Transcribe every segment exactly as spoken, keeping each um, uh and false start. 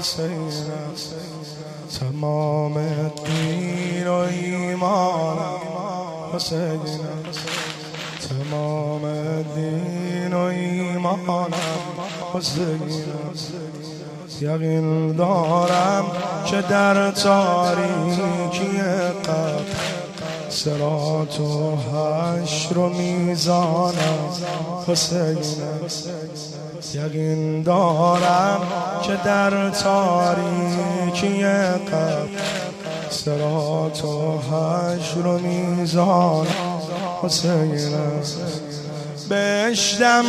حسینم، تمام دین و ایمانم حسینم، تمام دین و ایمانم حسینم. یقین دارم که در تاریکی قبر صراط و حشر و میزانم حسینم. یقین دارم که در تاریکی قبر صراط و حشر و میزانم حسینم. بشتم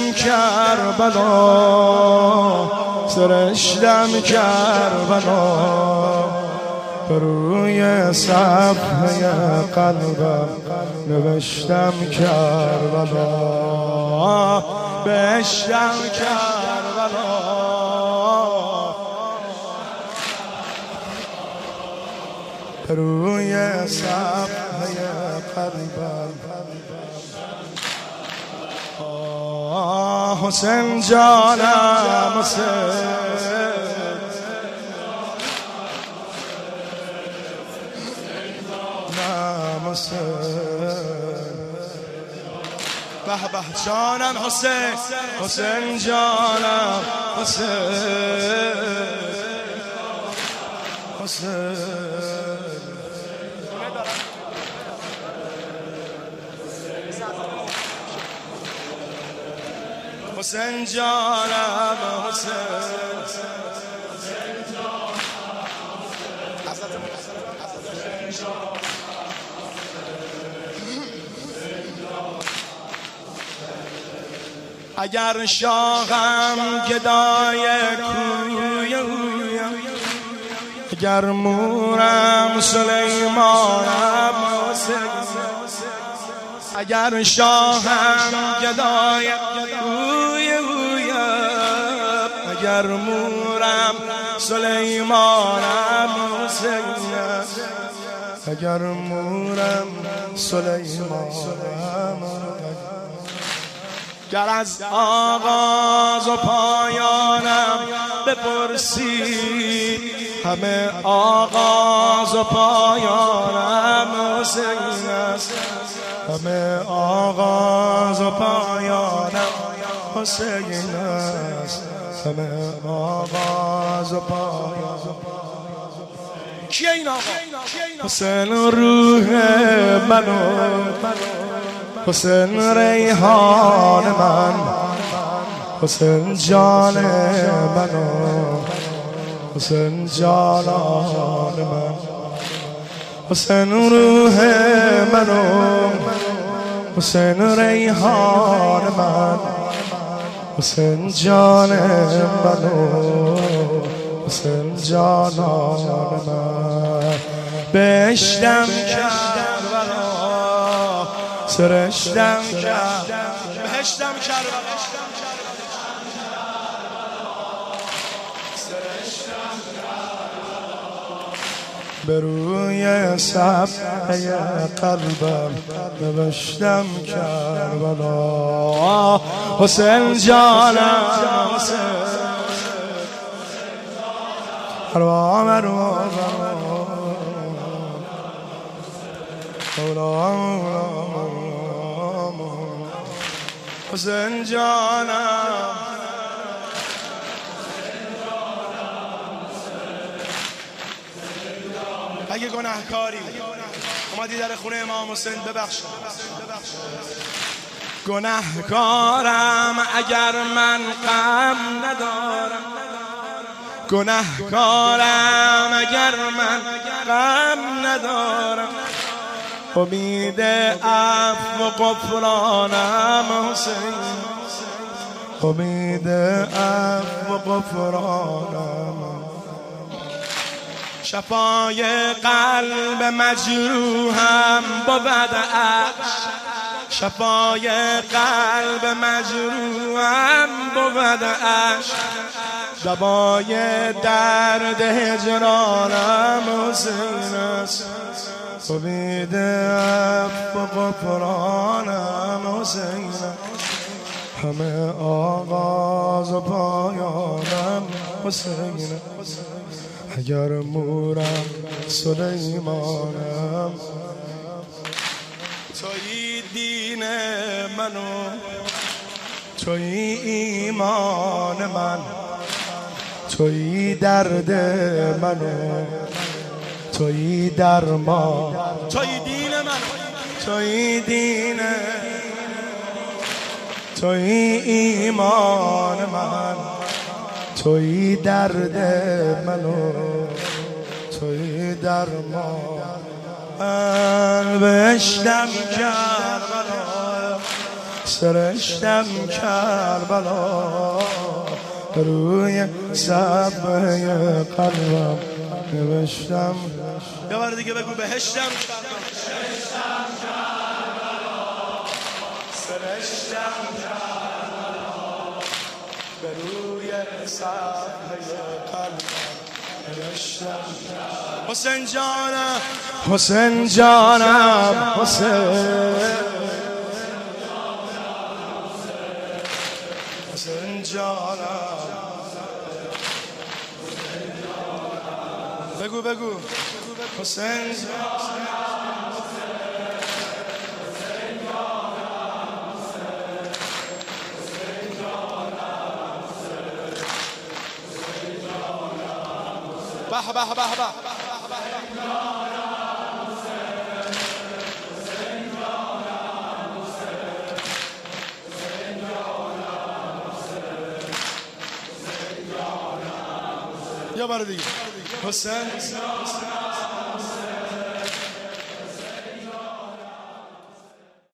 کربلا، سرشتم کربلا، روی صفحه قلبم نوشتم کربلا. بشتم کربلا، روی صفحه قلبم. حسین جانم حسین، به به جانم حسین، حسین جانم حسین، حسین حسین جانم حسین. اگر شاهم گدای کوی اویم، اگر مورم سلیمانم حسین، اگر شاهم گدای کوی اویم، اگر مورم سلیمانم حسین، اگر مورم سلیمانم. گر از آغاز و پایانم بپرسید، همه آغاز و پایانم حسین است، همه آغاز و پایانم حسین است، همه آغاز و پایانم. کیه این آقا؟ حسین روح منو، حسین ریحان من، حسین جان منو، حسین جانان من، حسین روح منو، حسین ریحان من، حسین جان منو، حسین جانان من. بشتم کربلا، سرشتم کربلا، بهشتم کربلا، به روی صفحه قلبم نوشتم کربلا. حسین جانم حسین، اروا مروا حسین جانم. اگه گناهکاری اومدی در خونه امام حسین، ببخش. گناهکارم اگر من غم ندارم، گناهکارم اگر من غم ندارم، امید عفو و غفرانم حسین، امید عفو و غفرانم. شفای قلب مجروحم بود عشق، شفای قلب مجروحم بود عشق، دوای درد هجرانم حسین است، امید عفو و غفرانم حسین است، همه آغاز و پایانم حسین است. اگر مورم سلیمانم توی دین منو توی ایمان من توی درد منو توی درمان توی دین من توی دین توی ایمان من توی درد منو توی درمان من بشتم کربلا سرشتم کربلا روی صفحه قلبم نوشتم. یه بار دیگه بگو بهشتم کربلا سرشتم کربلا به روی صفحه قلبم نوشتم. حسین جانم حسین جانم حسین حسین جانم بگو بگو حسین به به به به یه بار دیگه حسین